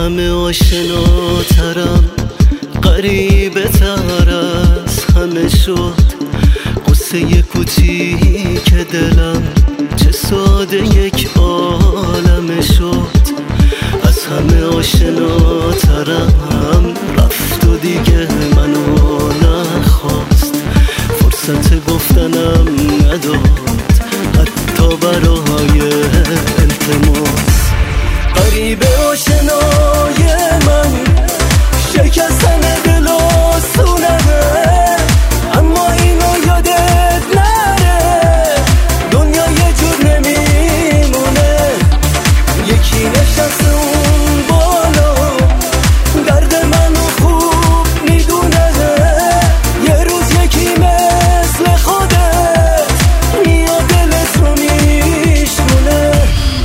همه آشناترم، غریبه تر از همه شد. قصه کوچیک دلم چه ساده یک عالمه شد. از همه آشناترم رفت و دیگه منو نخواست، فرصت گفتنم نداد حتی برای التماس. غریبه آشنای من شکستن دل آسونه، اما اینو یادت نره دنیا یه جور نمیمونه. یکی نشسته اون بالا درد منو خوب میدونه، یه روز یکی مثل خودت میاد دلت رو میشمونه.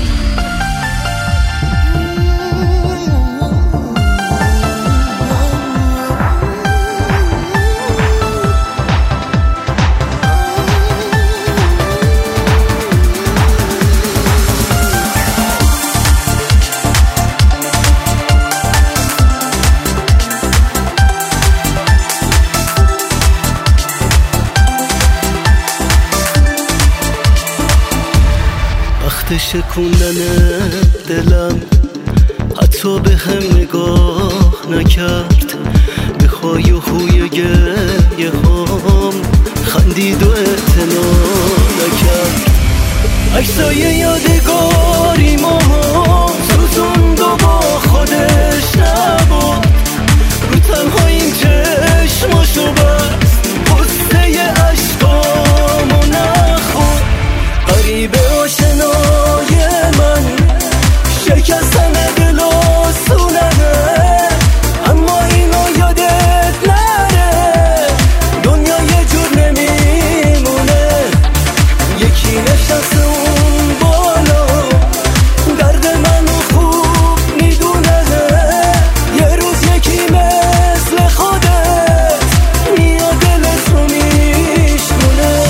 شکوندن دلم حتی به هم نگاه نکرد، به خای و خوی گریه هام خندید و اعتنا نکرد. عکسای یادگاری ما سوزوند و با خودش نبود، رو تنهاییم چشماشو بست، قصه عشقامو نخورد. غریبه آشنای من شکستن دل آسونه، اما اینو یادت نره دنیا یه جور نمیمونه. یکی نشسته اون بالا درد منو خوب میدونه، یه روز یکی مثل خودت میاد دلت رو میشمونه.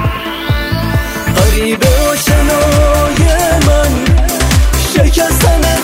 غریبه آشنای من شکستن